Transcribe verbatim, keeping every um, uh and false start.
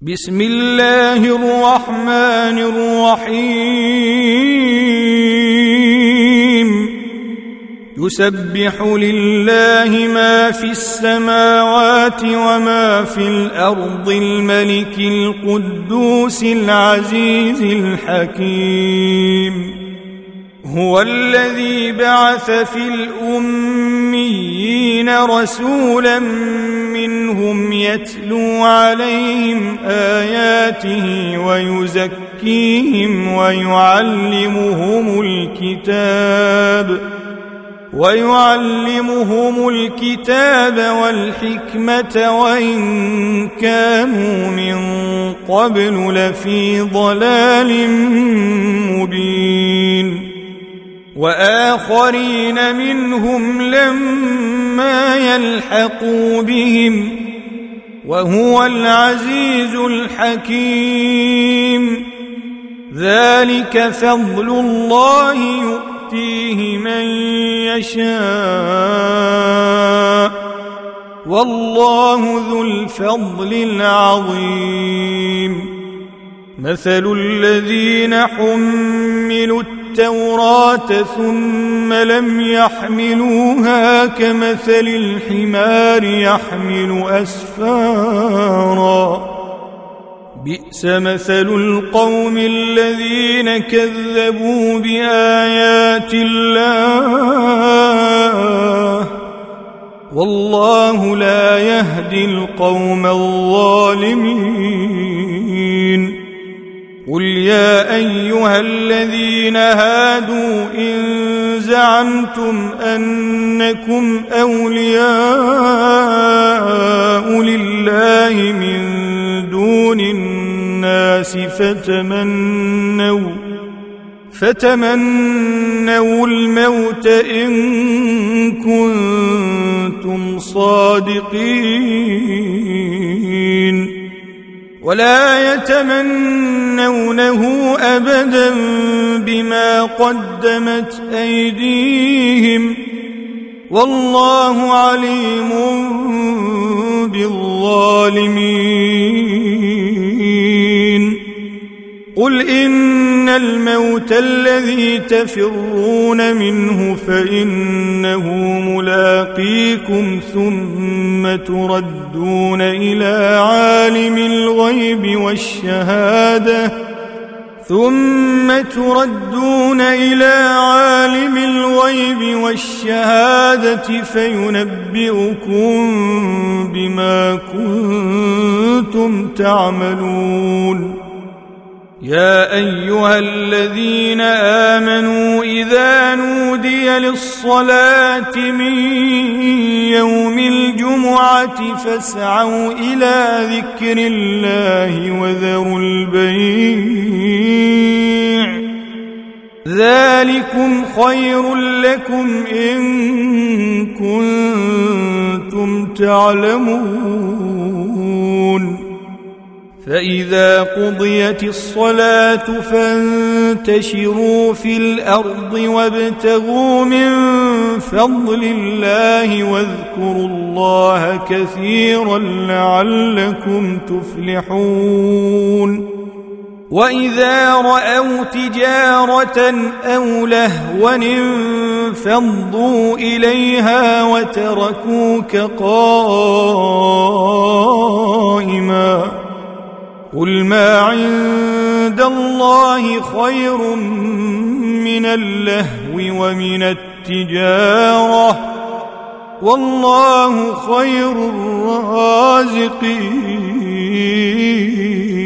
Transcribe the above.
بسم الله الرحمن الرحيم يسبح لله ما في السماوات وما في الأرض الملك القدوس العزيز الحكيم هو الذي بعث في الأميين رسولا منهم يتلو عليهم آياته ويزكيهم ويعلمهم الكتاب ويعلمهم الكتاب والحكمة وإن كانوا من قبل لفي ضلال مبين وآخرين منهم لما يلحقوا بهم وهو العزيز الحكيم ذلك فضل الله يؤتيه من يشاء والله ذو الفضل العظيم مثل الذين حملوا التوراة ثم لم يحملوها كمثل الحمار يحمل أسفارا بئس مثل القوم الذين كذبوا بآيات الله والله لا يهدي القوم الظالمين قل يا أيها الذين هادوا إن زعمتم أنكم أولياء لله من دون الناس فتمنوا فتمنوا الموت إن كنتم صادقين ولا يتمنونه أبدا بما قدمت أيديهم والله عليم بالظالمين قل إن الموت الذي تفرون منه فإنه ملاقيكم ثم تردون إلى عالم الغيب والشهادة ثم تردون إلى عالم الغيب والشهادة فينبئكم بما كنتم تعملون يا أيها الذين آمنوا إذا نودي للصلاة من يوم الجمعة فاسعوا إلى ذكر الله وذروا البيع ذلكم خير لكم إن كنتم تعلمون فإذا قضيت الصلاة فانتشروا في الأرض وابتغوا من فضل الله واذكروا الله كثيرا لعلكم تفلحون وإذا رأوا تجارة أو لهوا انفضوا إليها وتركوك قائما قل ما عند الله خير من اللهو ومن التجارة والله خير الرازقين